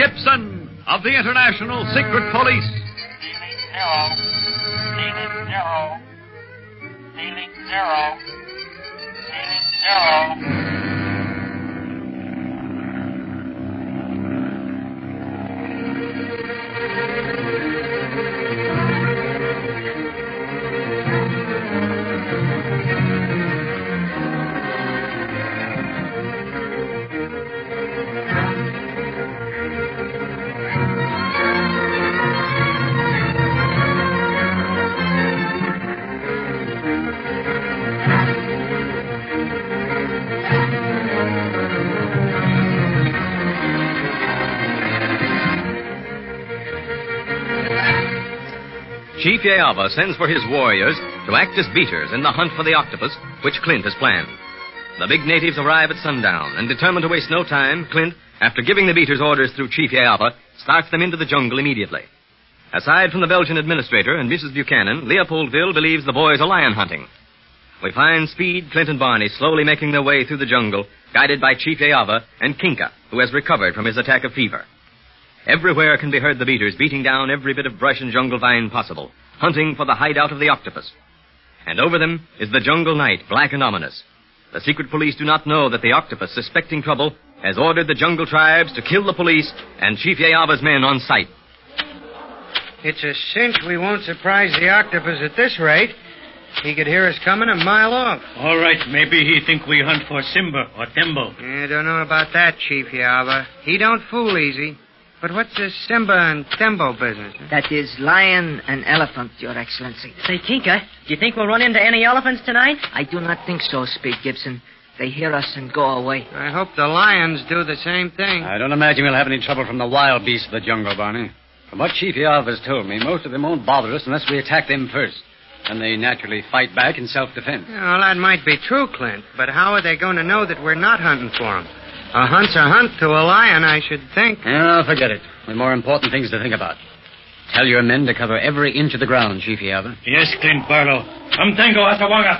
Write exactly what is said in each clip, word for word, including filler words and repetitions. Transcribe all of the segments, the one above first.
Gibson of the International Secret Police. Ceiling zero. Ceiling zero. Ceiling zero. Chief Yayava sends for his warriors to act as beaters in the hunt for the octopus, which Clint has planned. The big natives arrive at sundown, and determined to waste no time, Clint, after giving the beaters orders through Chief Yayava, starts them into the jungle immediately. Aside from the Belgian administrator and Missus Buchanan, Leopoldville believes the boys are lion hunting. We find Speed, Clint, and Barney slowly making their way through the jungle, guided by Chief Yayava and Kinka, who has recovered from his attack of fever. Everywhere can be heard the beaters beating down every bit of brush and jungle vine possible, hunting for the hideout of the octopus. And over them is the jungle night, black and ominous. The secret police do not know that the octopus, suspecting trouble, has ordered the jungle tribes to kill the police and Chief Yayava's men on sight. It's a cinch we won't surprise the octopus at this rate. He could hear us coming a mile off. All right, maybe he think we hunt for Simba or Tembo. I don't know about that, Chief Yayava. He don't fool easy. But what's this Simba and Tembo business? Huh? That is lion and elephant, Your Excellency. Say, Kinka, do you think we'll run into any elephants tonight? I do not think so, Speed Gibson. They hear us and go away. I hope the lions do the same thing. I don't imagine we'll have any trouble from the wild beasts of the jungle, Barney. From what Chief Yayava's told me, most of them won't bother us unless we attack them first. And they naturally fight back in self-defense. Well, that might be true, Clint. But how are they going to know that we're not hunting for them? A hunt's a hunt to a lion, I should think. Oh, forget it. We've more important things to think about. Tell your men to cover every inch of the ground, Chief Yayava. Yes, Clint Barlow. Amtango Atawanga.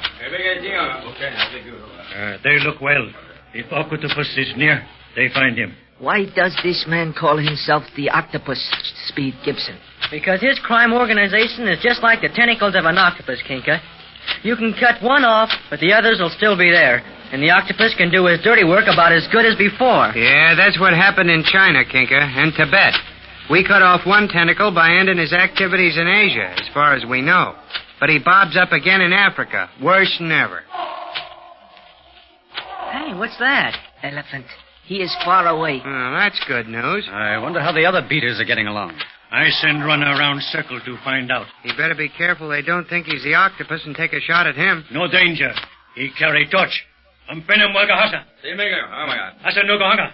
Uh, they look well. If Octopus is near, they find him. Why does this man call himself the Octopus, Speed Gibson? Because his crime organization is just like the tentacles of an octopus, Kinka. You can cut one off, but the others will still be there. And the octopus can do his dirty work about as good as before. Yeah, that's what happened in China, Kinka, and Tibet. We cut off one tentacle by ending his activities in Asia, as far as we know. But he bobs up again in Africa, worse than ever. Hey, what's that? Elephant. He is far away. Oh, that's good news. I wonder how the other beaters are getting along. I send runner around circle to find out. You better be careful they don't think he's the octopus and take a shot at him. No danger. He carry torch. Ampenem Wagahasa. Asa Nogahanga.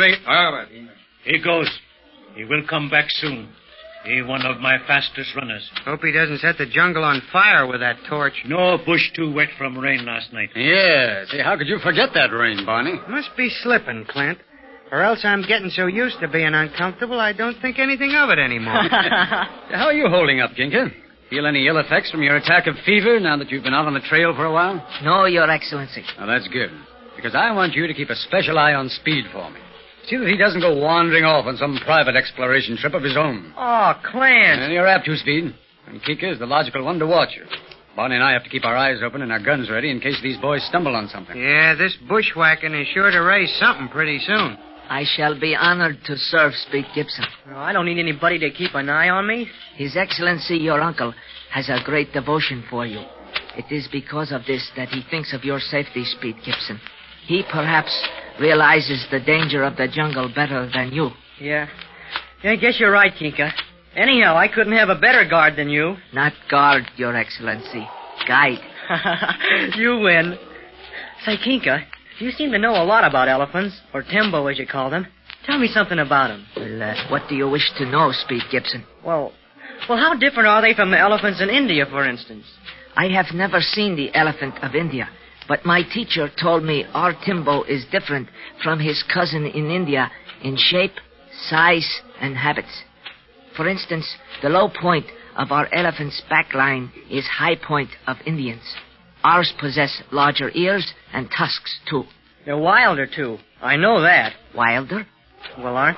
He goes. He will come back soon. He one of my fastest runners. Hope he doesn't set the jungle on fire with that torch. No bush too wet from rain last night. Yeah. See, how could you forget that rain, Barney? Must be slipping, Clint. Or else I'm getting so used to being uncomfortable I don't think anything of it anymore. How are you holding up, Kinka? Feel any ill effects from your attack of fever now that you've been out on the trail for a while? No, Your Excellency. Well, that's good. Because I want you to keep a special eye on Speed for me. See that he doesn't go wandering off on some private exploration trip of his own. Oh, Clint. And you're apt to, Speed. And Kinka is the logical one to watch you. Barney and I have to keep our eyes open and our guns ready in case these boys stumble on something. Yeah, this bushwhacking is sure to raise something pretty soon. I shall be honored to serve, Speed Gibson. Oh, I don't need anybody to keep an eye on me. His Excellency, your uncle, has a great devotion for you. It is because of this that he thinks of your safety, Speed Gibson. He perhaps realizes the danger of the jungle better than you. Yeah. yeah I guess you're right, Kinka. Anyhow, I couldn't have a better guard than you. Not guard, Your Excellency. Guide. You win. Say, Kinka, you seem to know a lot about elephants, or Tembo, as you call them. Tell me something about them. Well, uh, what do you wish to know, Speed Gibson? Well, well, how different are they from the elephants in India, for instance? I have never seen the elephant of India, but my teacher told me our Timbo is different from his cousin in India in shape, size, and habits. For instance, the low point of our elephant's back line is high point of Indians. Ours possess larger ears and tusks, too. They're wilder, too. I know that. Wilder? Well, aren't they?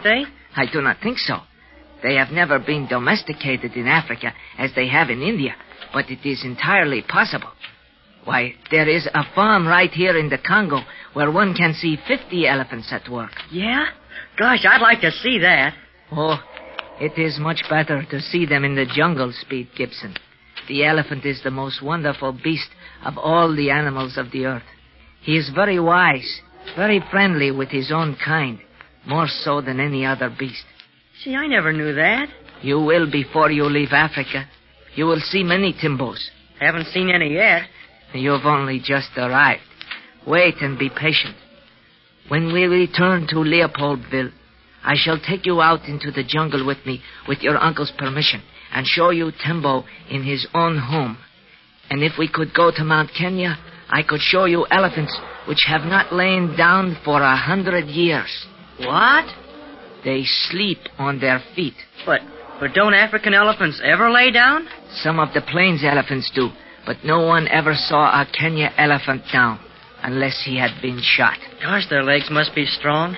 I do not think so. They have never been domesticated in Africa as they have in India, but it is entirely possible. Why, there is a farm right here in the Congo where one can see fifty elephants at work. Yeah? Gosh, I'd like to see that. Oh, it is much better to see them in the jungle, Speed Gibson. The elephant is the most wonderful beast of all the animals of the earth. He is very wise, very friendly with his own kind, more so than any other beast. See, I never knew that. You will before you leave Africa. You will see many Timbos. Haven't seen any yet. You've only just arrived. Wait and be patient. When we return to Leopoldville, I shall take you out into the jungle with me with your uncle's permission and show you Timbo in his own home. And if we could go to Mount Kenya, I could show you elephants which have not lain down for a hundred years. What? They sleep on their feet. But, but don't African elephants ever lay down? Some of the plains elephants do, but no one ever saw a Kenya elephant down unless he had been shot. Gosh, their legs must be strong.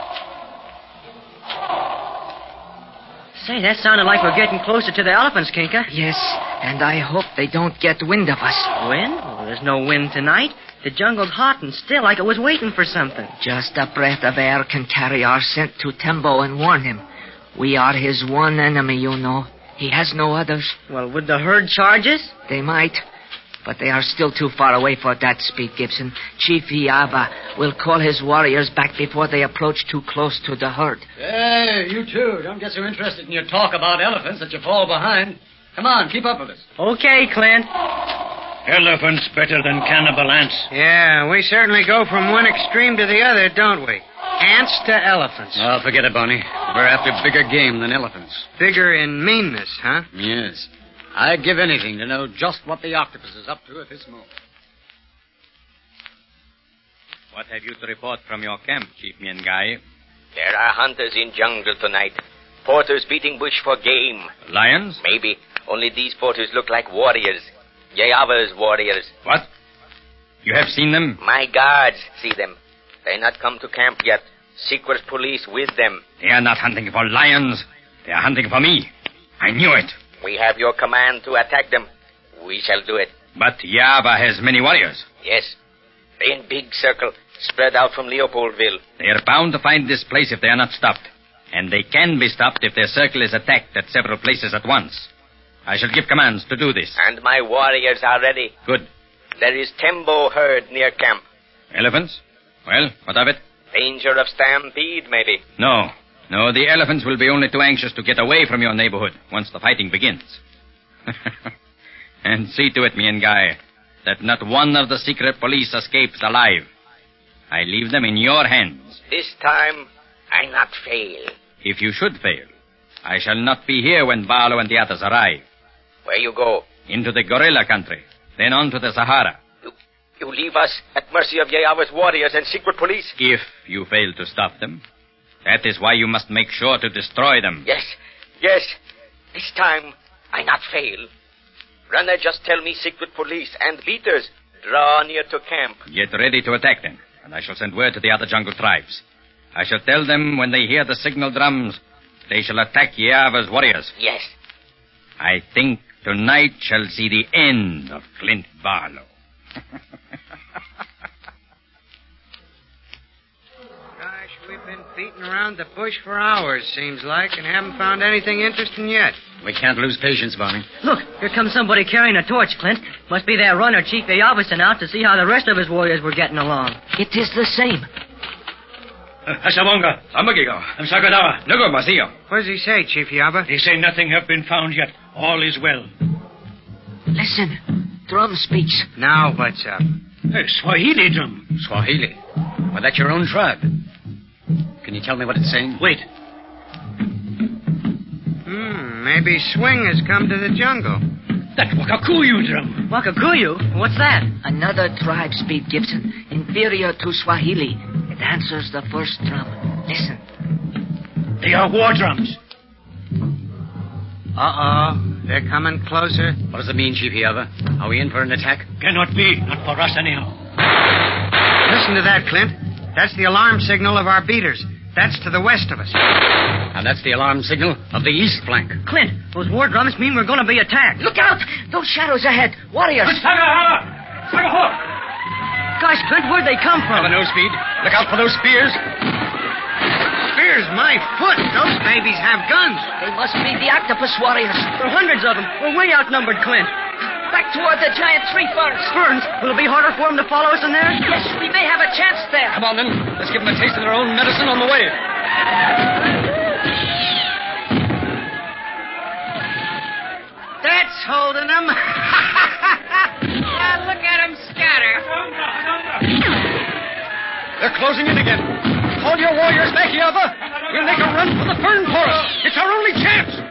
Say, that sounded like we're getting closer to the elephants, Kinka. Yes, and I hope they don't get wind of us. Wind? Well, there's no wind tonight. The jungle's hot and still, like it was waiting for something. Just a breath of air can carry our scent to Tembo and warn him. We are his one enemy, you know. He has no others. Well, would the herd charge us? They might, but they are still too far away for that, Speed Gibson. Chief Iaba will call his warriors back before they approach too close to the herd. Hey, you two, don't get so interested in your talk about elephants that you fall behind. Come on, keep up with us. Okay, Clint. Elephants better than cannibal ants. Yeah, we certainly go from one extreme to the other, don't we? Ants to elephants. Oh, forget it, Bonnie. We're after bigger game than elephants. Bigger in meanness, huh? Yes. I'd give anything to know just what the octopus is up to at this moment. What have you to report from your camp, Chief Miengai? There are hunters in jungle tonight. Porters beating bush for game. Lions? Maybe. Only these porters look like warriors. Yava's warriors. What? You have seen them? My guards see them. They not come to camp yet. Secret police with them. They are not hunting for lions. They are hunting for me. I knew it. We have your command to attack them. We shall do it. But Yava has many warriors. Yes. They in big circle, spread out from Leopoldville. They are bound to find this place if they are not stopped. And they can be stopped if their circle is attacked at several places at once. I shall give commands to do this. And my warriors are ready. Good. There is Tembo herd near camp. Elephants? Well, what of it? Danger of stampede, maybe. No. No, the elephants will be only too anxious to get away from your neighborhood once the fighting begins. And see to it, Miengai, that not one of the secret police escapes alive. I leave them in your hands. This time, I not fail. If you should fail, I shall not be here when Barlow and the others arrive. Where you go? Into the gorilla country, then on to the Sahara. You, you leave us at mercy of Yava's warriors and secret police? If you fail to stop them. That is why you must make sure to destroy them. Yes, yes. This time, I not fail. Runner, just tell me secret police and beaters draw near to camp. Get ready to attack them, and I shall send word to the other jungle tribes. I shall tell them when they hear the signal drums, they shall attack Yava's warriors. Yes. I think tonight shall see the end of Clint Barlow. Gosh, we've been beating around the bush for hours, seems like, and haven't found anything interesting yet. We can't lose patience, Bonnie. Look, here comes somebody carrying a torch, Clint. Must be that runner Chief Ayava sent out to see how the rest of his warriors were getting along. It is the same. Asabonga. Sambagigo. I'm Sagadawa. Lugo, Masillo. What does he say, Chief Yaba? They say nothing have been found yet. All is well. Listen. Drum speaks. Now what's up? Hey, Swahili drum. Swahili? Well, that's your own tribe. Can you tell me what it's saying? Wait. Hmm, maybe Swing has come to the jungle. That Wakakuyu drum. Wakakuyu? What's that? Another tribe, Speed Gibson, inferior to Swahili. It answers the first drum. Listen. They are war drums. Uh-oh. They're coming closer. What does it mean, Chief Yava? Are we in for an attack? Cannot be. Not for us, anyhow. Listen to that, Clint. That's the alarm signal of our beaters. That's to the west of us. And that's the alarm signal of the east flank. Clint, those war drums mean we're going to be attacked. Look out! Those shadows ahead. Warriors. Gosh, Clint, where'd they come from? Have a no speed. Look out for those spears. Spears, my foot. Those babies have guns. They must be the octopus warriors. There are hundreds of them. We're way outnumbered, Clint. Back toward the giant tree ferns. Ferns? Will it be harder for them to follow us in there? Yes, we may have a chance there. Come on, then. Let's give them a taste of their own medicine on the way. That's holding them. Now look at them scatter. They're closing in again. Call your warriors back, Yava. We'll make a run for the fern forest. It's our only chance.